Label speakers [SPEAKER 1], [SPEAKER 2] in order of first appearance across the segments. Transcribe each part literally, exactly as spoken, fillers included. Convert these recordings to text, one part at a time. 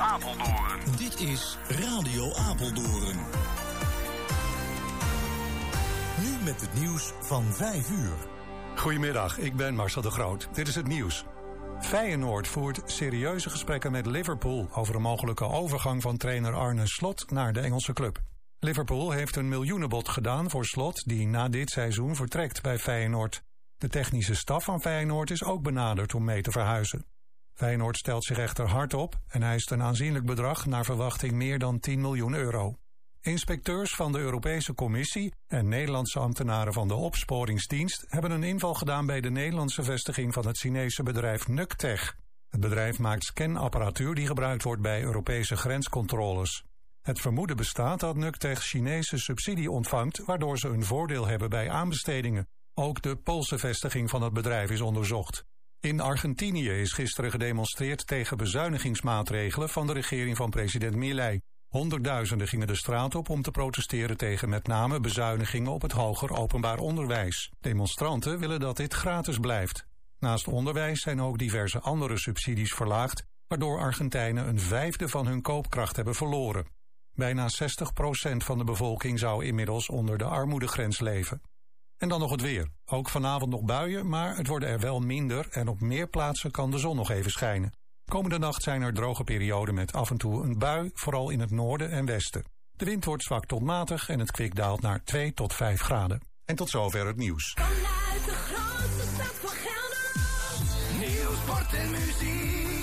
[SPEAKER 1] Apeldoorn.
[SPEAKER 2] Dit is Radio Apeldoorn. Nu met het nieuws van vijf uur.
[SPEAKER 3] Goedemiddag, ik ben Marcel de Groot. Dit is het nieuws. Feyenoord voert serieuze gesprekken met Liverpool over een mogelijke overgang van trainer Arne Slot naar de Engelse club. Liverpool heeft een miljoenenbod gedaan voor Slot, die na dit seizoen vertrekt bij Feyenoord. De technische staf van Feyenoord is ook benaderd om mee te verhuizen. Feyenoord stelt zich echter hard op en eist een aanzienlijk bedrag, naar verwachting meer dan tien miljoen euro. Inspecteurs van de Europese Commissie en Nederlandse ambtenaren van de opsporingsdienst hebben een inval gedaan bij de Nederlandse vestiging van het Chinese bedrijf Nuctech. Het bedrijf maakt scanapparatuur die gebruikt wordt bij Europese grenscontroles. Het vermoeden bestaat dat Nuctech Chinese subsidie ontvangt, waardoor ze een voordeel hebben bij aanbestedingen. Ook de Poolse vestiging van het bedrijf is onderzocht. In Argentinië is gisteren gedemonstreerd tegen bezuinigingsmaatregelen van de regering van president Milei. Honderdduizenden gingen de straat op om te protesteren tegen met name bezuinigingen op het hoger openbaar onderwijs. Demonstranten willen dat dit gratis blijft. Naast onderwijs zijn ook diverse andere subsidies verlaagd, waardoor Argentijnen een vijfde van hun koopkracht hebben verloren. Bijna zestig procent van de bevolking zou inmiddels onder de armoedegrens leven. En dan nog het weer. Ook vanavond nog buien, maar het worden er wel minder en op meer plaatsen kan de zon nog even schijnen. Komende nacht zijn er droge perioden met af en toe een bui, vooral in het noorden en westen. De wind wordt zwak tot matig en het kwik daalt naar twee tot vijf graden. En tot zover het nieuws.
[SPEAKER 4] Vanuit de grootste stad van Gelderland.
[SPEAKER 1] Nieuws, sport en muziek.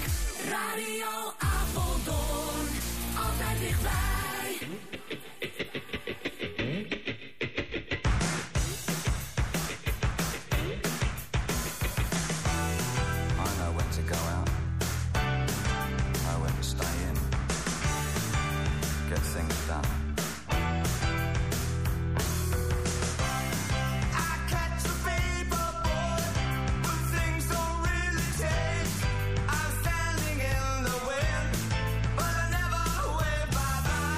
[SPEAKER 4] Radio Apeldoorn. Altijd dichtbij.
[SPEAKER 5] I'm standing in the wind, but I never wave bye bye.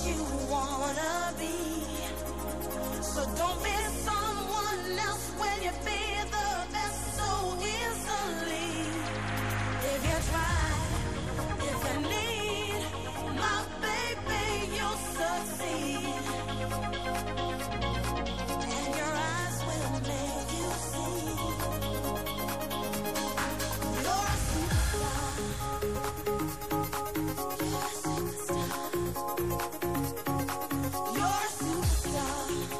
[SPEAKER 4] you wanna be. So don't be someone else when you be the best so easily. If you try, if you need, my baby, you'll succeed. And your eyes will make you see. You're a superstar. You're a superstar.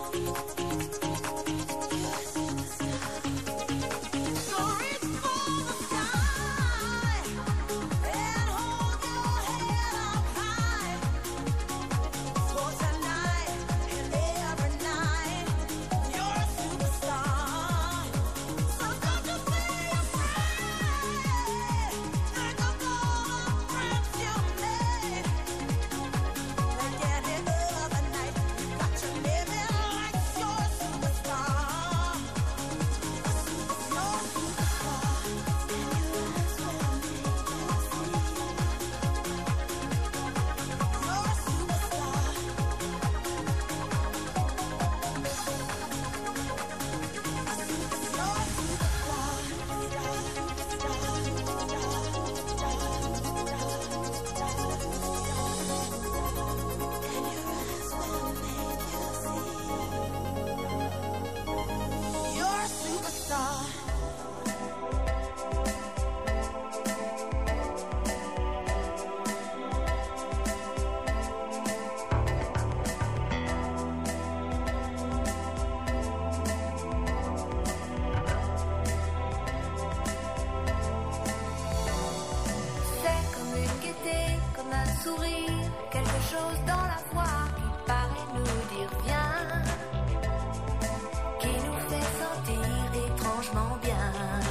[SPEAKER 4] So reach for the sky and hold your head up high. For tonight and every night, you're a superstar. So don't you be afraid. Think of all the friends you made. Like any other night, you got to live it like you're a superstar. You're a superstar. And your eyes will make you see. You're a superstar. You're a superstar.
[SPEAKER 5] C'est comme une gaieté, comme un sourire, quelque chose dans la voix qui paraît nous dire viens, qui nous fait sentir étrangement bien.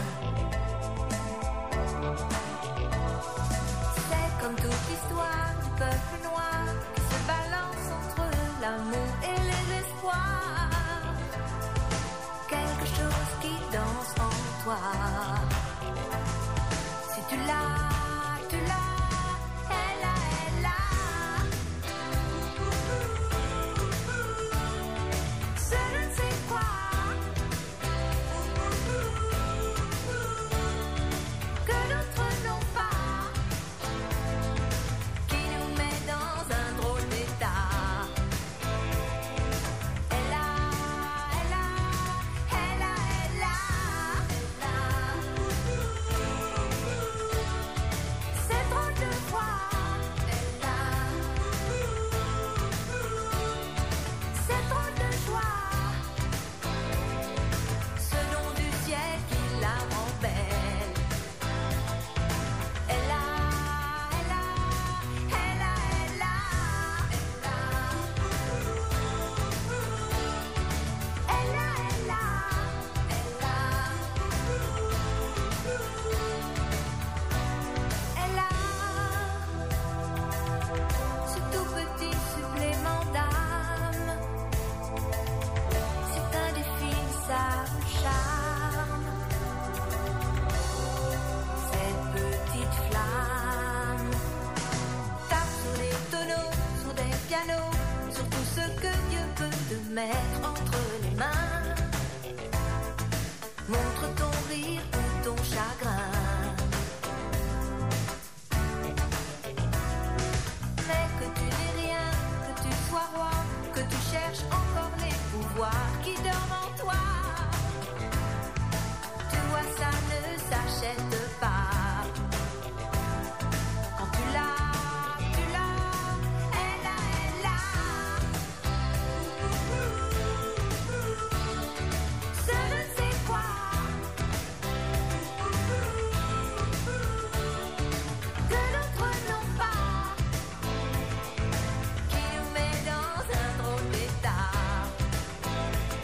[SPEAKER 5] C'est comme toute l'histoire du peuple noir qui se balance entre l'amour et les espoirs. Quelque chose qui danse en toi. Si tu l'as, tu l'as, elle a, elle a. Ce je ne sais quoi que d'autres n'ont pas, qui nous met dans un drôle d'état. Elle a, elle a, elle a, elle a, elle a. C'est drôle de voir, elle a. C'est drôle de joie, ce nom du ciel qui la rend belle. Elle a, elle a, elle a, elle a, elle a. Elle a, elle a, elle a. Elle a ce tout petit supplément d'âme, c'est indéfinissable charme. Cette petite flamme tape sur des tonneaux, sur des pianos, sur tout ce que Dieu peut te mettre entre les mains. Montre ton rire ou ton chagrin. Mais que tu n'aies rien, que tu sois roi, que tu cherches encore les pouvoirs qui dorment en toi. Tu vois, ça ne s'achète pas. Quand tu l'as, tu l'as, elle a, elle a. Ce je ne sais quoi que d'autres n'ont pas, qui nous met dans un drôle d'état.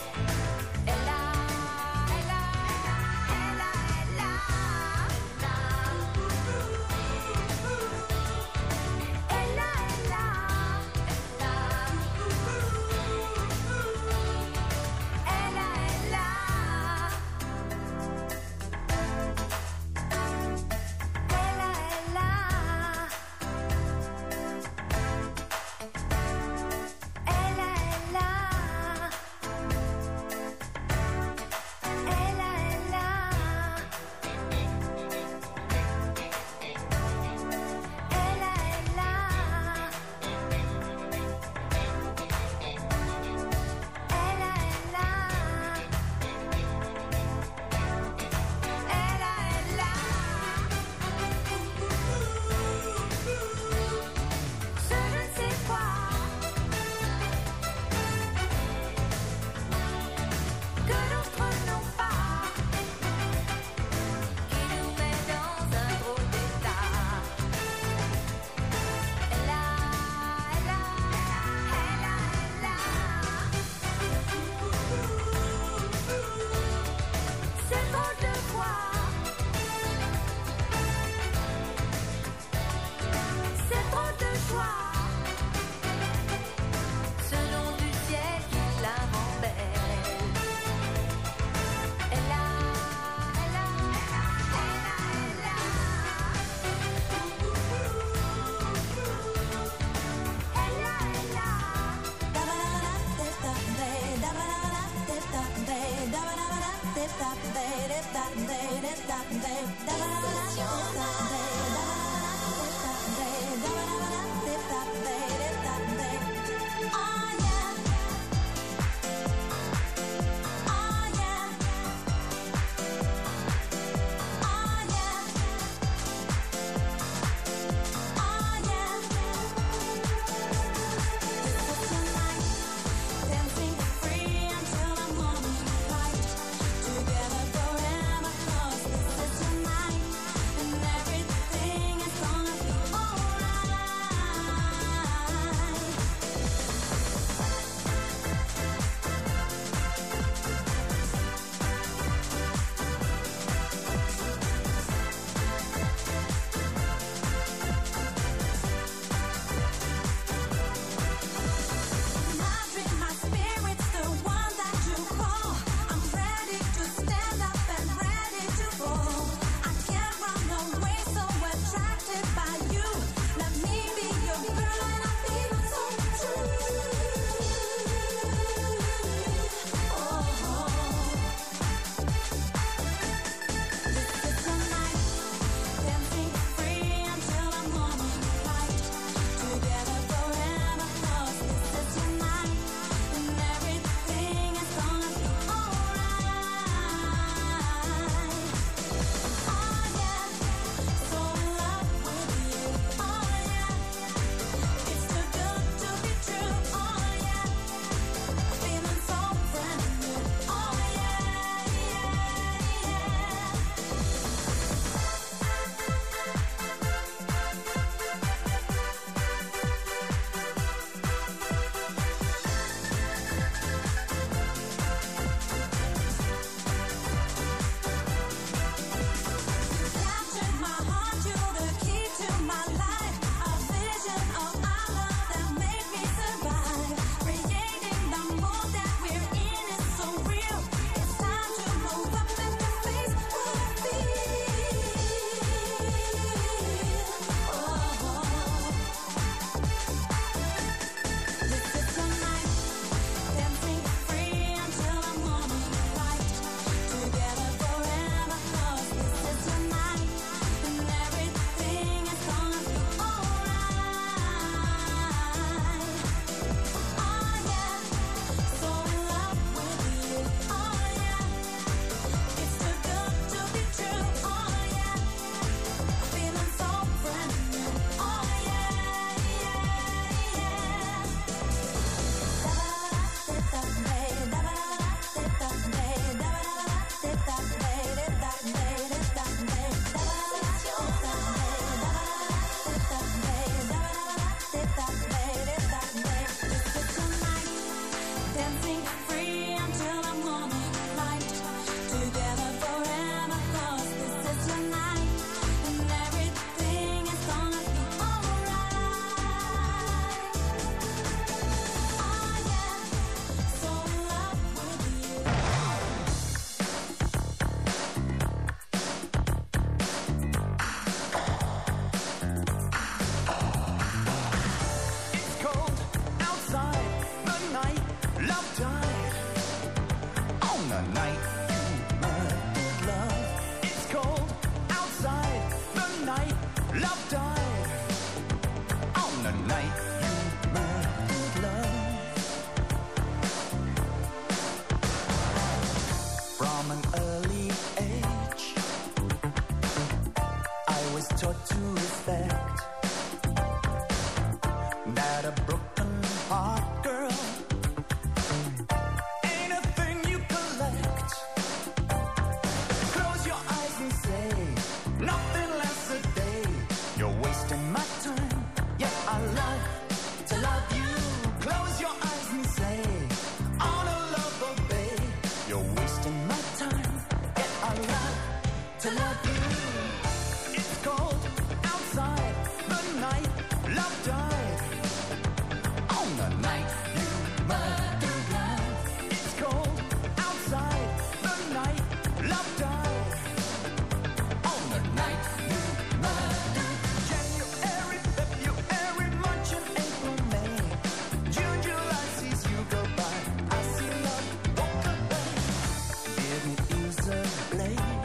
[SPEAKER 6] the night you murder love. It's cold outside, the night love died. On the night you murder. January, February, March and April, May. June, July sees you go by. I see love walk away. Didn't use a blade,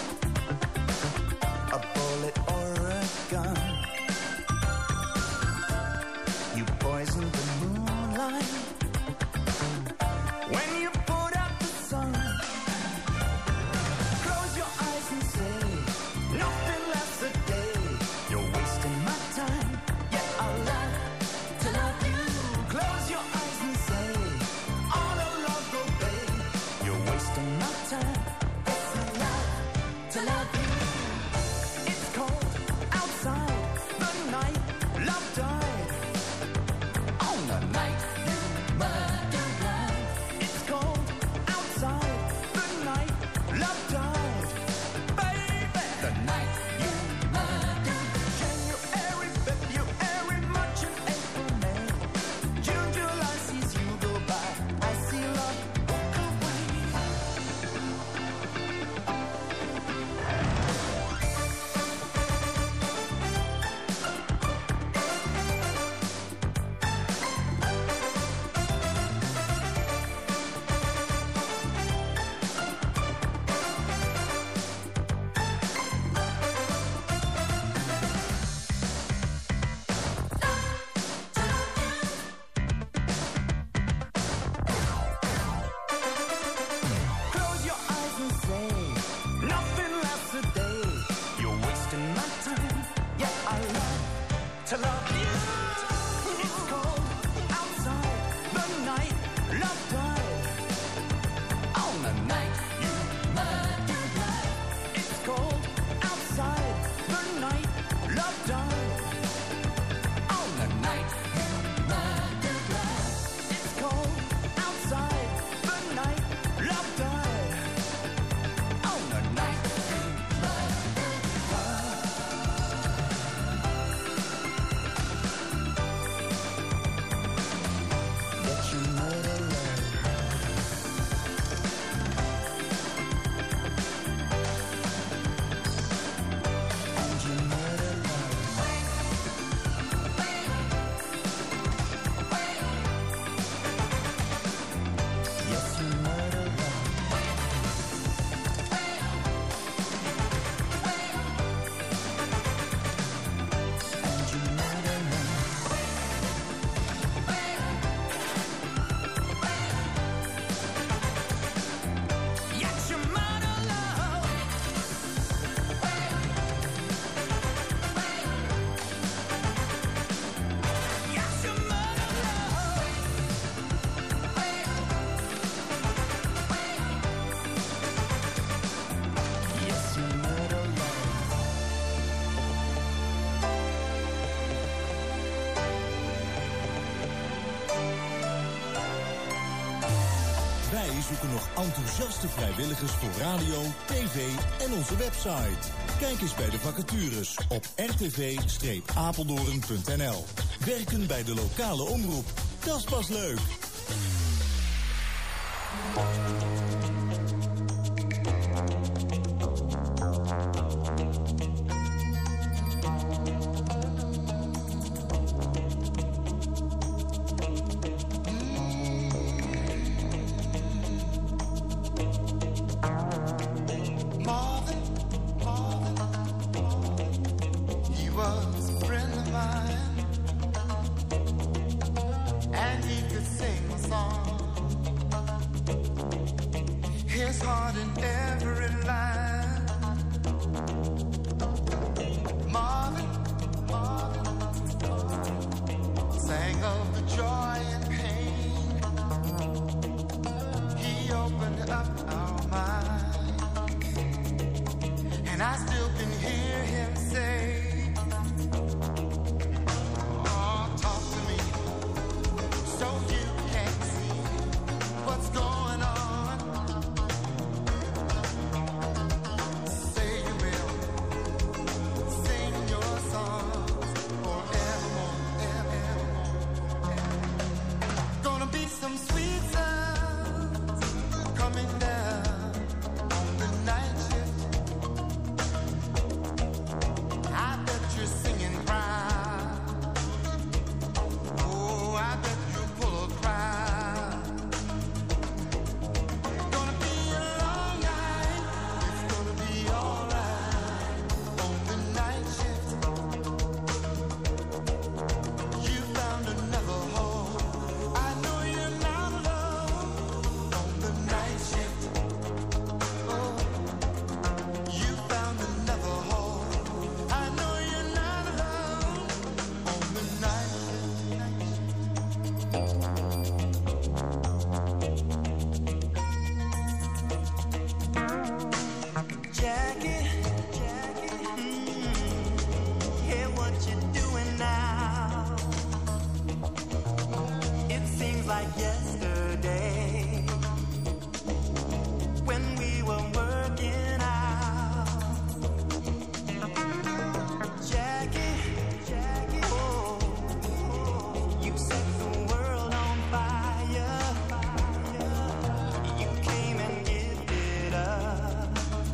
[SPEAKER 6] a bullet or a gun. You poisoned the moonlight when you put out the sun. Close your eyes and say nothing lasts a day. You're wasting my time, yet I love to love you. Close your eyes and say all along go babe. You're wasting my time, yes I love to love you. It's cold outside, the night love died. On the night you murder love. It's cold outside, the night love died. Baby, the night you murder. January, February, March and April, May. June, July sees you go by. I see love walk away. Close your eyes and say nothing lasts a day. You're wasting my time, yet I love to love you. It's cold outside, the night love died. On the night you murder love. It's cold outside, the night love died. On the night you murder love. It's cold outside, the night love died. On the night you murder love. That you murder love. And you murder love. Yes, you murder love. And you murder love. Yes, you murder love. Yes, you murder love. Yes, you murder love.
[SPEAKER 2] Wij zoeken nog enthousiaste vrijwilligers voor radio, tv en onze website. Kijk eens bij de vacatures op r t v apeldoorn punt n l. Werken bij de lokale omroep, dat is pas leuk.
[SPEAKER 7] Marvin, Marvin, he was a friend of mine, and he could sing a song. His heart in every line. Marvin, Marvin, sang of the joy and pain. He opened up our minds. And I still can hear him say, oh, talk to me so you can see what's going on. Say you will sing your songs forevermore, evermore. like yesterday when we were working out. Jackie, Jackie, oh, you set the world on fire. You came and gifted us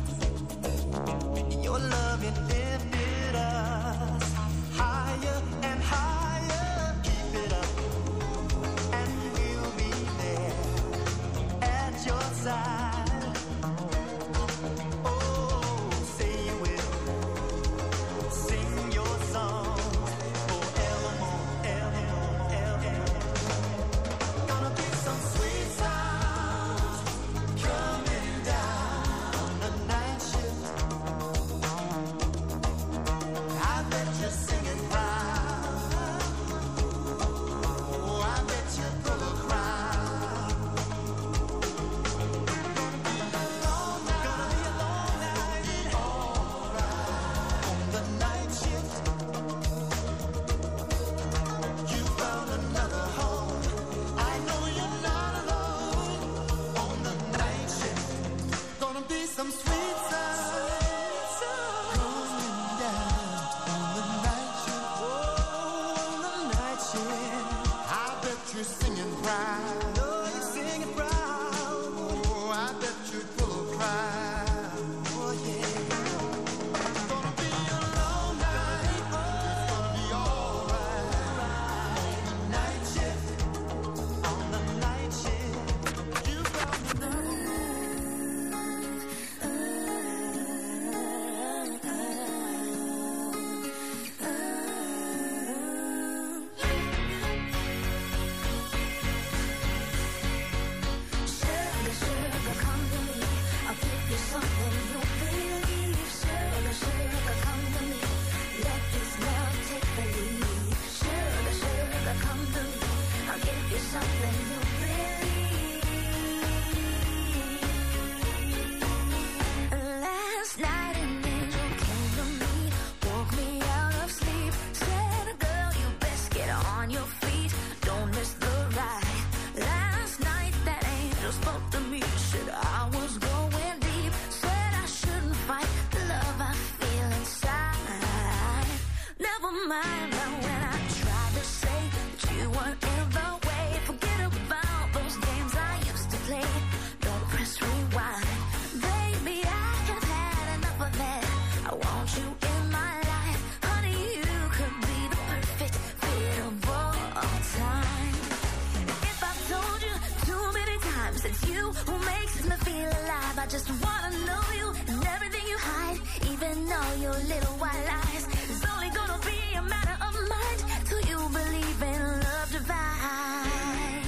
[SPEAKER 7] your love, it lifted us higher and higher. Keep it up, and we'll be there at your side. Oh, say you will sing your song forevermore, evermore, evermore. Gonna be some sweet sounds coming down the night shift. I bet you're singing proud. Oh, I bet you're full of crowd. Long night, gonna be a long night, alright. On the night shift, you found another home. I know you're not alone. On the night shift, gonna be some sweet sounds coming down on the night shift. Oh, on the night shift, I bet you're singing proud. Oh, you're singing proud. Oh, I bet you're full of pride. Oh, yeah. Gonna be a long night. It's gonna be alright. On the night shift, on the night shift, you found
[SPEAKER 5] Sugar, sugar, come to me. I'll give you something you'll believe. Sugar, sugar, come to me. Let this love take the lead. Sugar, sugar, come to me. I'll give you something you'll believe. Last night an angel came to me, woke me out of sleep. Said, girl, you best get on your feet. Don't miss the ride. Last night that angel spoke to me, said I was going deep. Said I shouldn't fight the love I feel inside. Never mind now when I tried to say that you weren't in the way. Forget about those games I used to play. Don't press rewind. Baby, I have had enough of that. I want you in my life. Honey, you could be the perfect fit of all time. If I told you too many times it's you who makes me feel alive, I just wanna know you and everything you hide, even though your little white lies. It's only gonna be a matter of mind till you believe in love divine.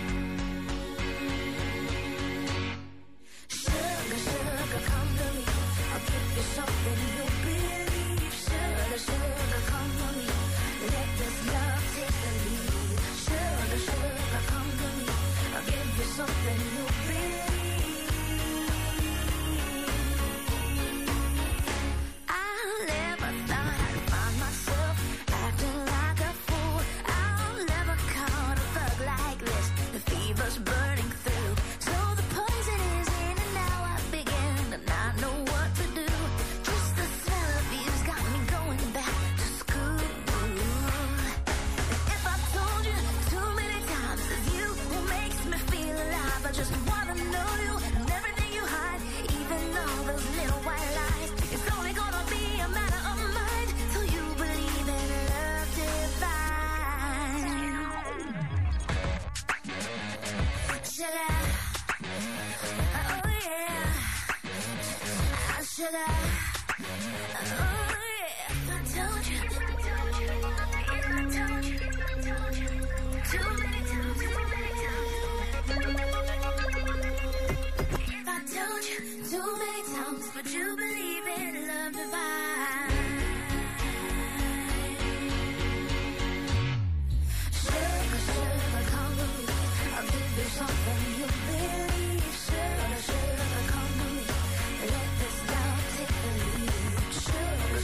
[SPEAKER 5] Sugar, sugar, come to me. I'll give you something you'll believe. Sugar, sugar, come to me. Let this love take the lead. Sugar, sugar, come to me. I'll give you something you'll believe. I never thought I'd find myself acting like a fool. I've never caught a bug like this. The fever's burning through. So the poison is in and now I begin to not know what to do. Just the smell of you's got me going back to school. If I told you too many times it's you who makes me feel alive, I just wanna know you and everything you hide, even though those little white lies. It's only gonna be a matter of mind till you believe in love divine. Sugar, oh yeah, sugar, oh yeah. If I told you, if I told you, if I told you, too many times, too many times. If I told you too many times, would you believe in love divine? Sugar, sugar, come to me. I'll give you something you believe. Sugar, sugar, come to me. Let this love take the lead. Sugar,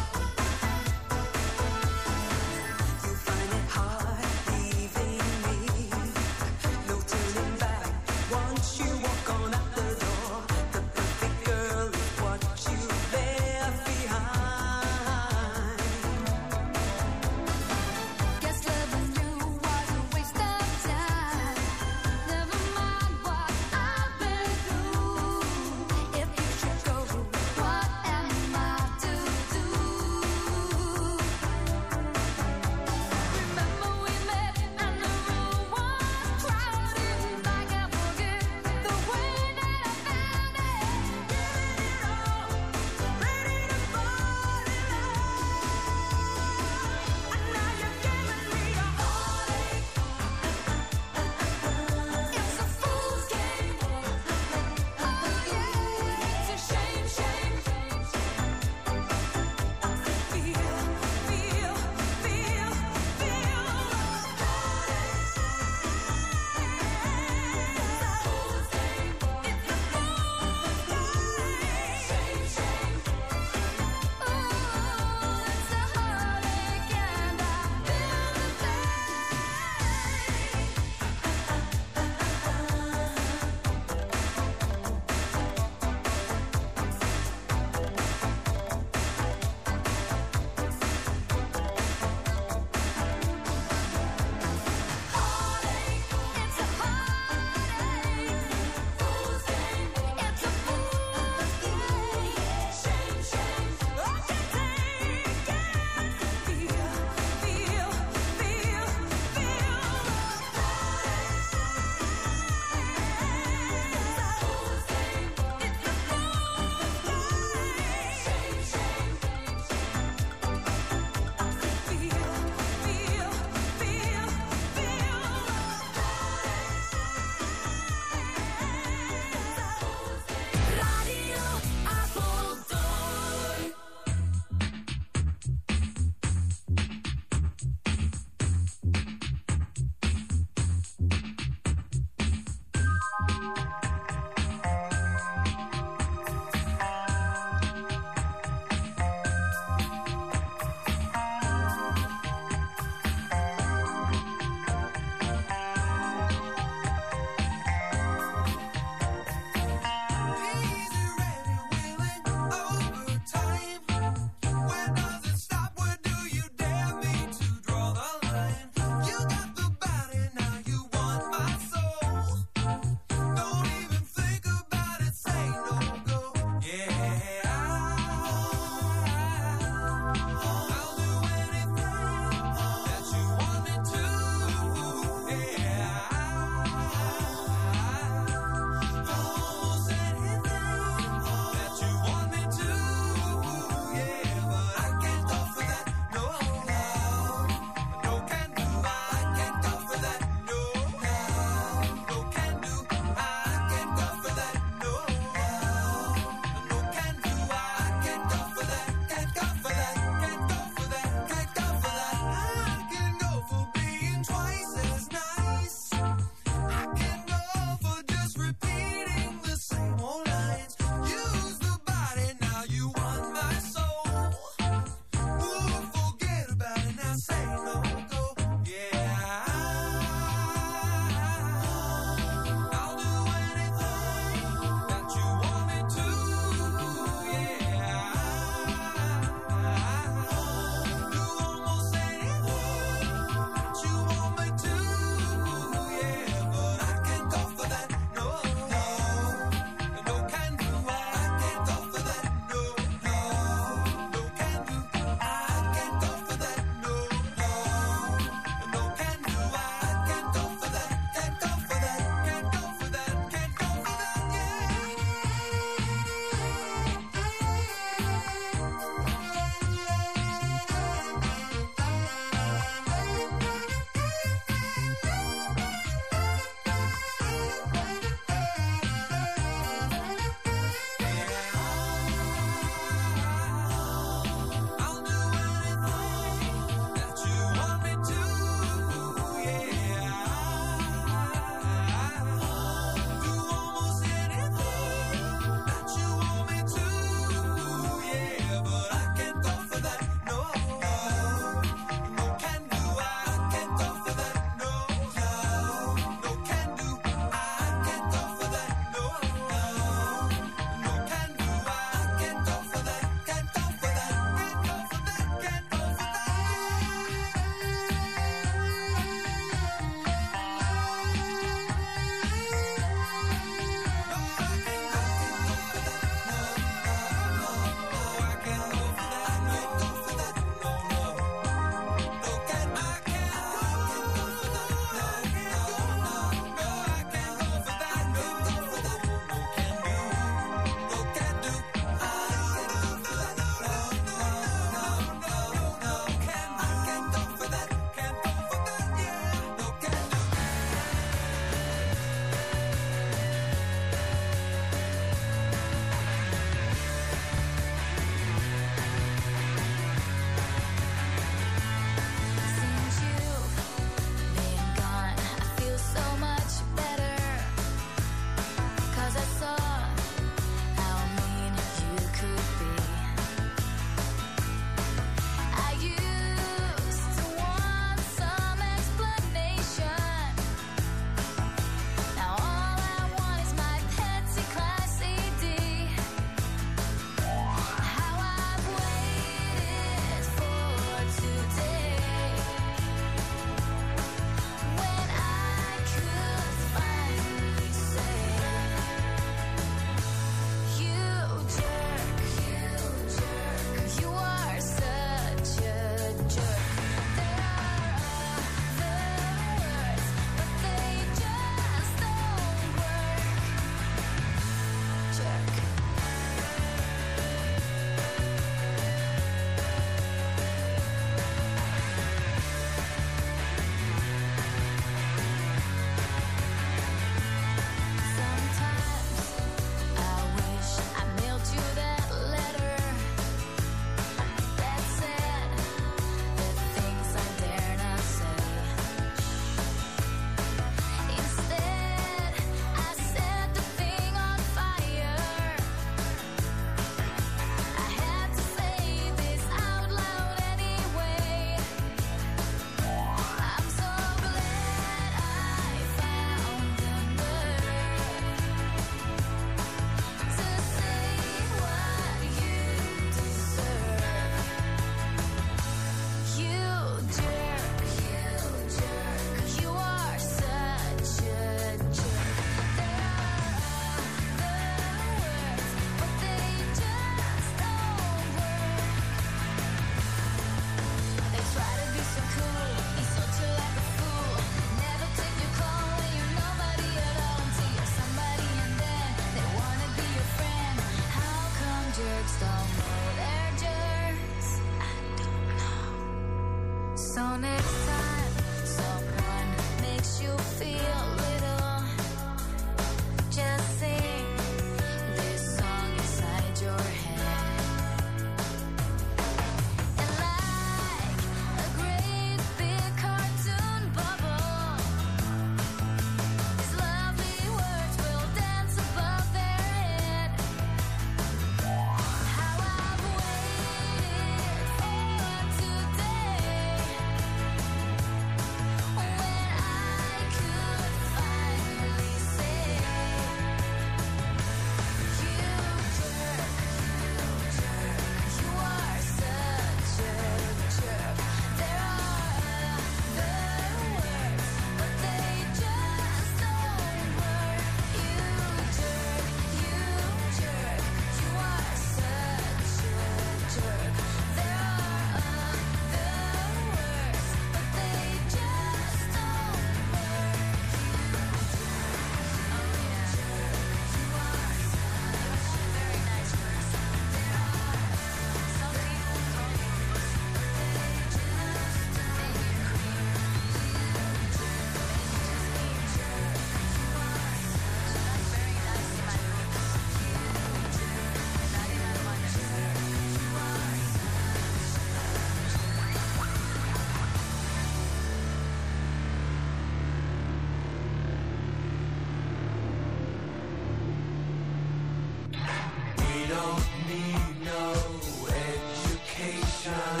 [SPEAKER 8] don't need no education.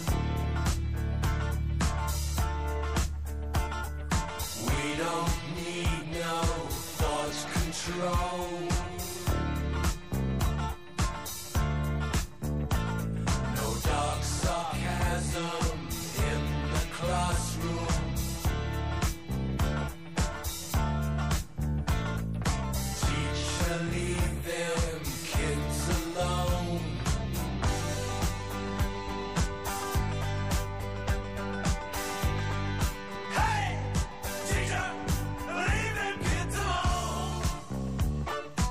[SPEAKER 8] We don't need no thought control. No dark sarcasm in the classroom. Teacher, leave them kids alone. Hey, teacher, leave them kids alone.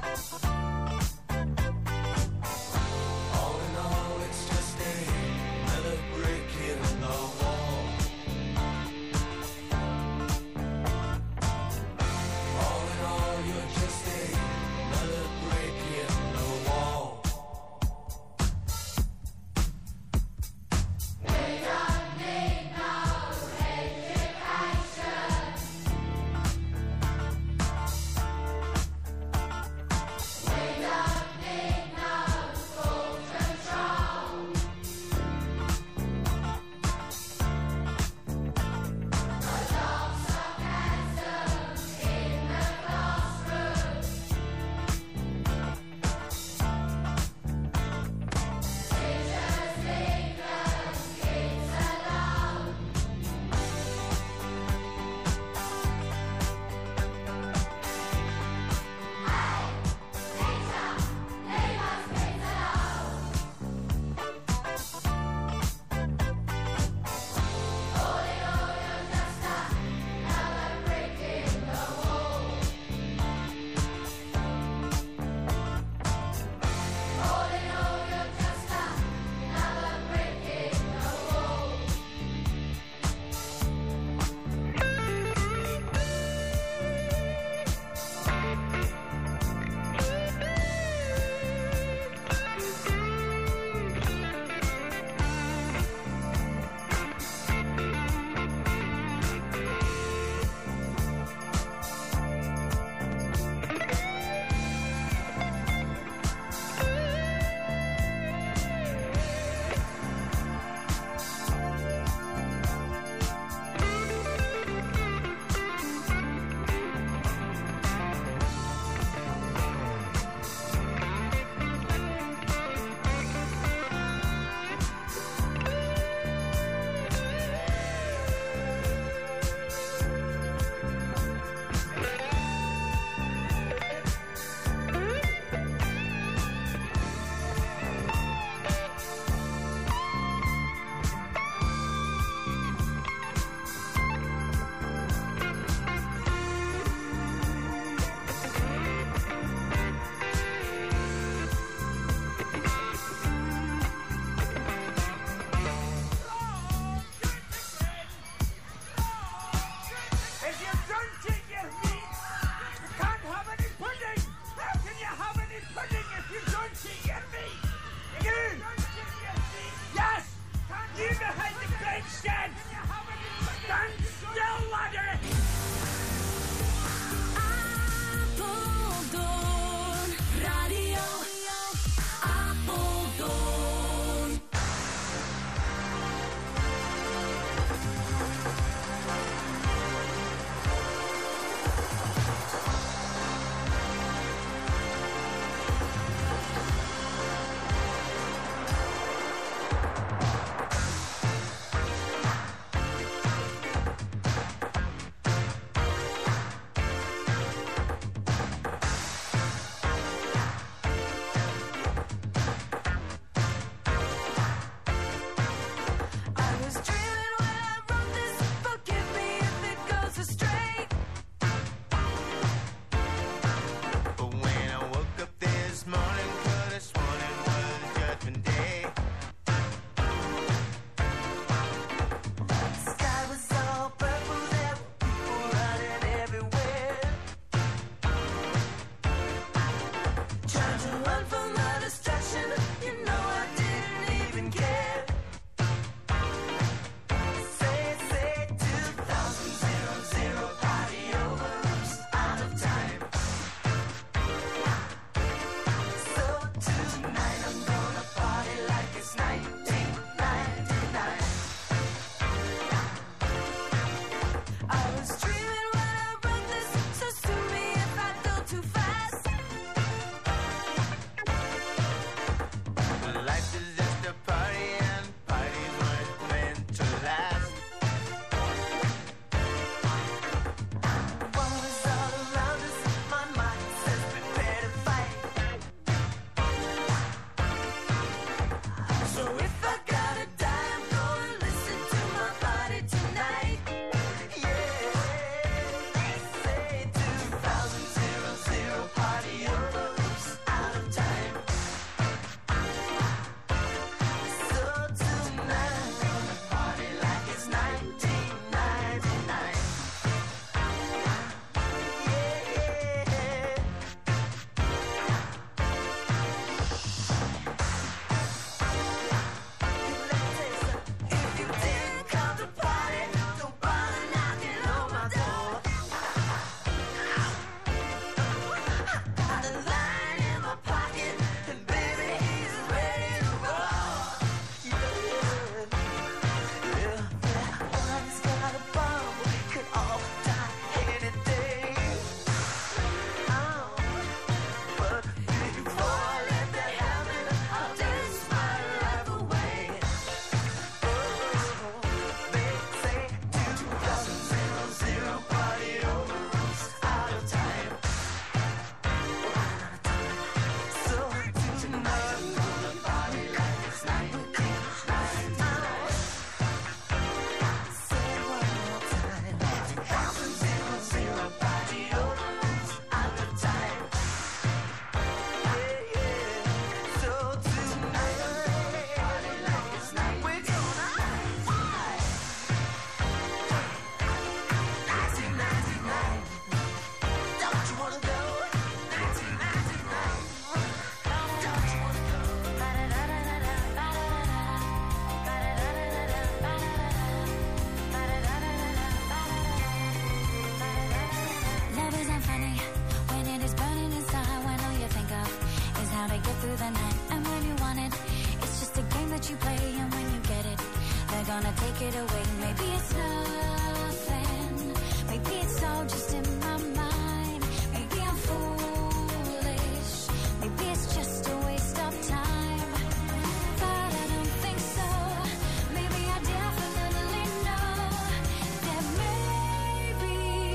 [SPEAKER 5] through the night. And when you want it, it's just a game that you play. And when you get it, they're gonna take it away. Maybe it's nothing, maybe it's all just in my mind. Maybe I'm foolish, maybe it's just a waste of time. But I don't think so. Maybe I definitely know that maybe,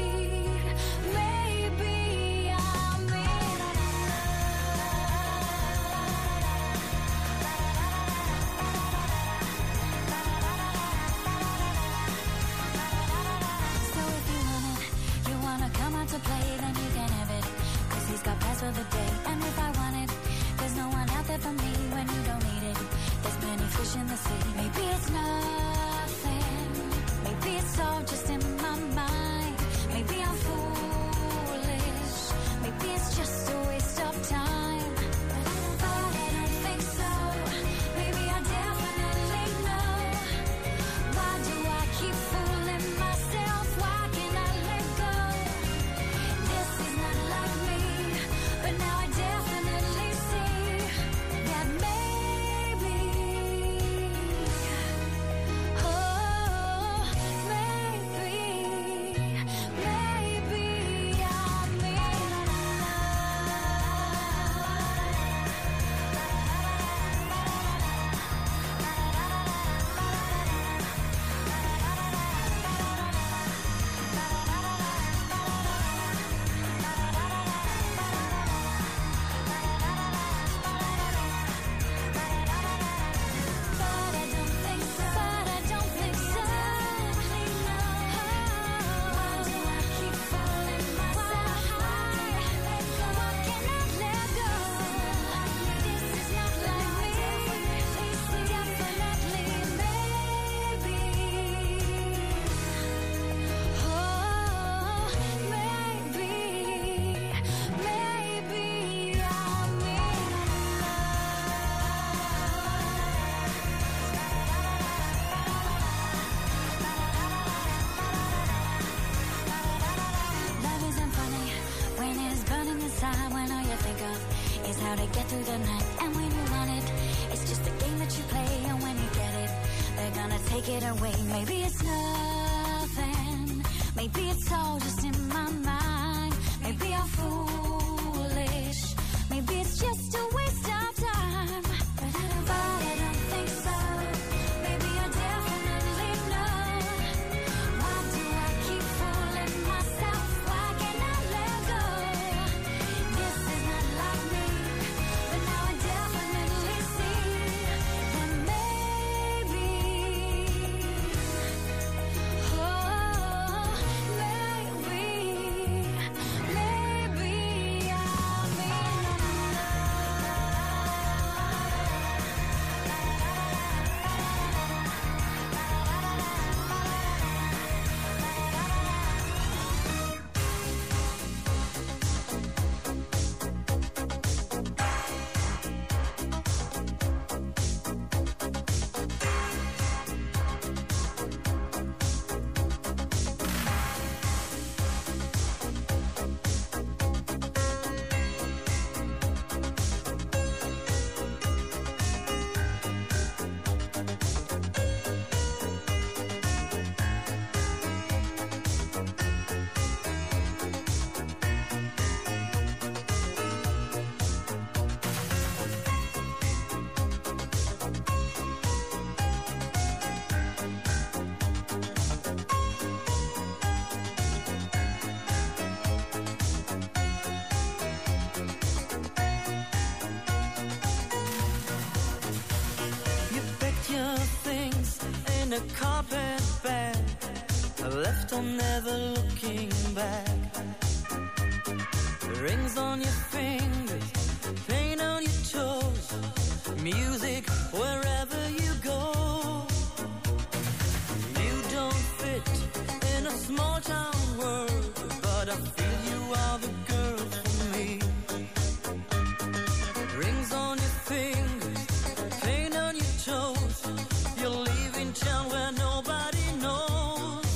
[SPEAKER 5] maybe I'm in So if you want it, you wanna come out to play, then you can have it. Cause he's got plans for the day. And if I want it, there's no one out there for me when you don't need it. There's plenty fish in the sea. Maybe it's nothing, maybe it's all just in my mind. Maybe I'm foolish, maybe it's just a waste of time. But I don't think so. Maybe I definitely know. Why do I keep fooling myself? Why can't I let go? This is not like me, but now I definitely see that maybe, oh, maybe, maybe I'm in But I don't think so. But I don't think so. Why do I keep fooling myself? Why can I let go? This is not like me. Definitely, maybe. Oh, maybe, maybe I'm in Love isn't funny when it's burning inside. When all you think of is how to get through the night. And when you want it, it's just a game that you play. And when you get it, they're gonna take it away. Maybe it's nothing, maybe it's all just in my mind. Maybe I'm foolish, maybe it's just a waste of time. But I don't think so. Maybe I definitely know. Why do I keep fooling myself? Why can't I let go? This is not like me, but now I definitely see that maybe, oh, maybe, maybe I'm in
[SPEAKER 9] You packed your things in a carpet bag, left on never looking back. Rings on your fingers, paint on your toes, music wherever you go. You don't fit in a small town world, but I feel you are the girl for me. Rings on your fingers, paint on your toes, you're leaving town where nobody knows.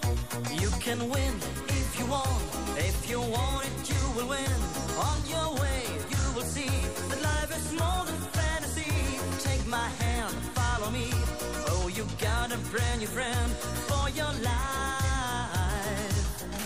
[SPEAKER 9] You can win if you want, if you want it you will win. On your way brand new friend for your life.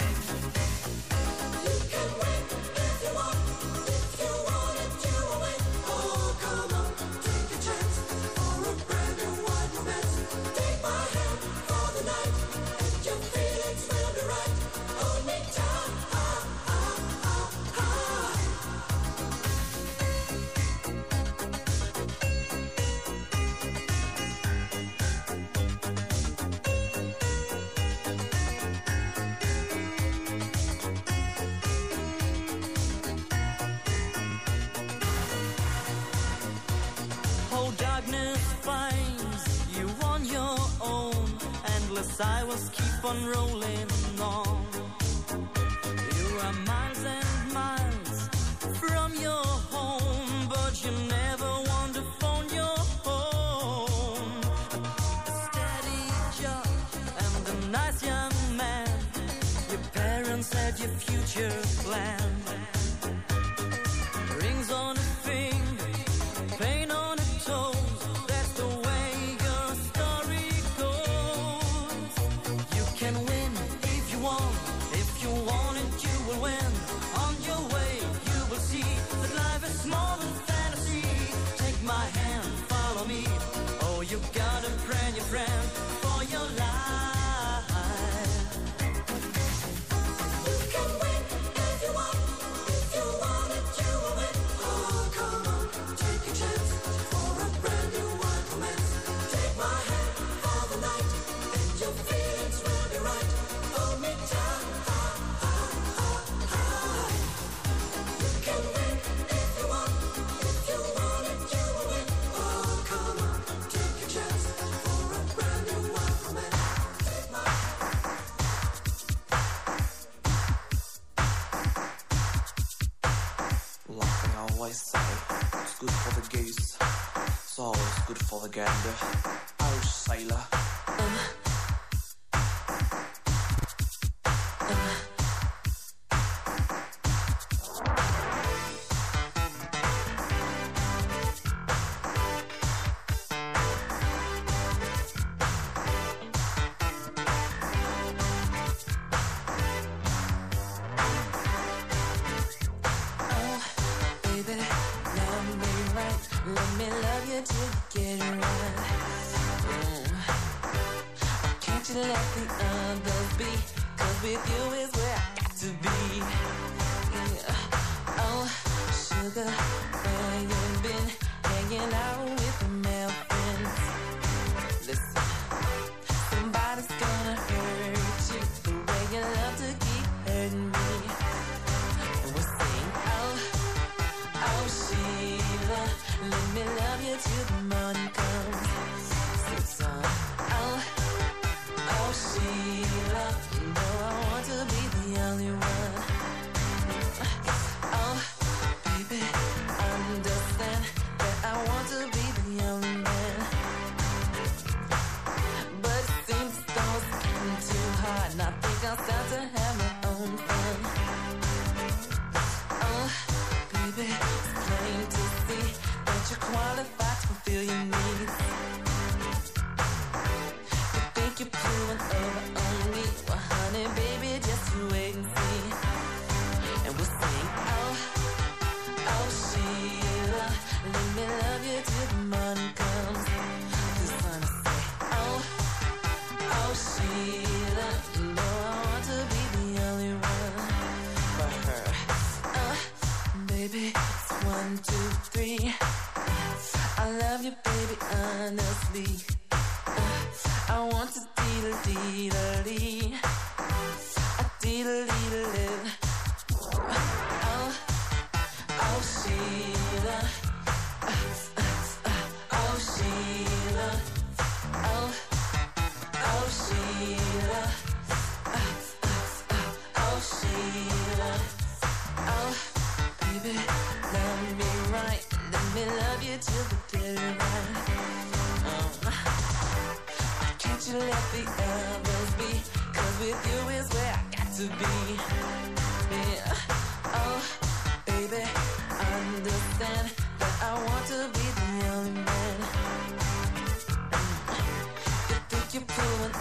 [SPEAKER 6] You can win if you want. If you want it, you will win. Oh, come on, take a chance for a brand new wide romance. Take my hand for the night, and your feelings will be right. Hold me tight, ah, ah, ah, ah.
[SPEAKER 9] Oh, darkness finds you on your own. Endless hours keep on rolling on. You are miles and miles from your home, but you never want to phone your home. A steady job and a nice young man. Your parents had your future planned. Rings on a finger, pain on a toe. That's the way your story goes. You can win if you want. If you want it, you will win. On your way, you will see that life is more than fantasy. Take my hand, follow me. Oh, you got a brand new friend for your life.
[SPEAKER 6] You can win if you want. If you want it, you will win. Oh, come on, take a chance for a brand new wide romance. Take my hand for the night, and your feelings will be right. Hold me tight, ah, ah, ah, ah. You can win if you want. If you want it, you will win. Oh, come on, take a chance for a brand new wide romance. Take my
[SPEAKER 10] Like they always say, it's good for the goose, it's always good for the gander. Oh, sailor.
[SPEAKER 9] Baby, love me right. Let me love you till you get it right. Mm. Can't you let the others be? 'Cause with you is where I got to be. Yeah. Oh, sugar, where you been? Hanging out with the male friends. Listen, somebody's gonna hurt you the way you love to keep hurting me. And we'll sing, oh, oh, Sheila, let me love you till the morning comes. Sing song, oh, oh, Sheila, you know I want to be the only one. Oh, baby, understand that I want to be the only man. But it seems the stone's getting too hard, and I think I'll start to have my own fun. Oh, baby, it's plain to see that you're qualified to fulfill your needs. You think you're pulling over on me? Well, honey, baby, just you wait and see. And we'll sing, oh, oh, Sheila, let me love you till the morning comes. This one I say, oh, oh, Sheila, you know I want to be the only one for her. Uh, baby, it's one, two, three. I love you, baby, honestly. Uh, I want to dee-da-dee-da-dee. A dee-da-dee-da-dee. Oh, oh, Sheila. Oh, Sheila. Oh, oh, Sheila. Oh, Sheila. Oh, baby, love me right. Let me love you till the day right. Um, can't you let the others be? 'Cause with you is where I got to be. Yeah. Oh, baby, understand that I want to be the only man. You think you're pulling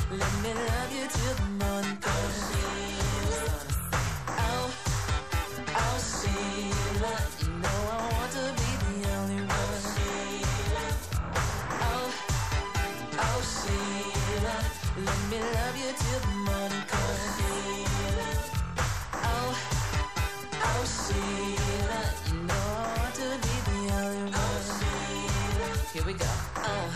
[SPEAKER 9] Let me love you till the morning comes. Oh, oh Sheila, you know I want to be the only one. Oh, oh Sheila, let me love you till the morning comes. Oh, oh Sheila, you know I want to be the only one. Here we go. Oh.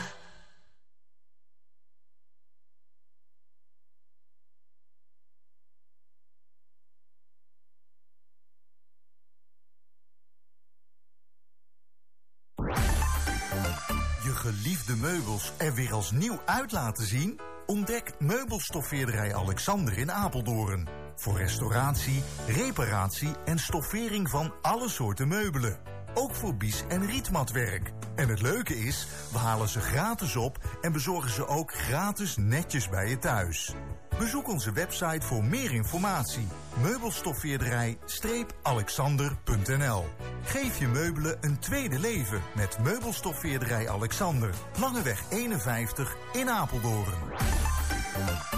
[SPEAKER 2] Je geliefde meubels er weer als nieuw uit laten zien? Ontdek meubelstoffeerderij Alexander in Apeldoorn. Voor restauratie, reparatie en stoffering van alle soorten meubelen. Ook voor bies- en rietmatwerk. En het leuke is, we halen ze gratis op en bezorgen ze ook gratis netjes bij je thuis. Bezoek onze website voor meer informatie. meubelstoffeerderij-alexander punt n l. Geef je meubelen een tweede leven met meubelstoffeerderij Alexander. Langeweg eenenvijftig in Apeldoorn.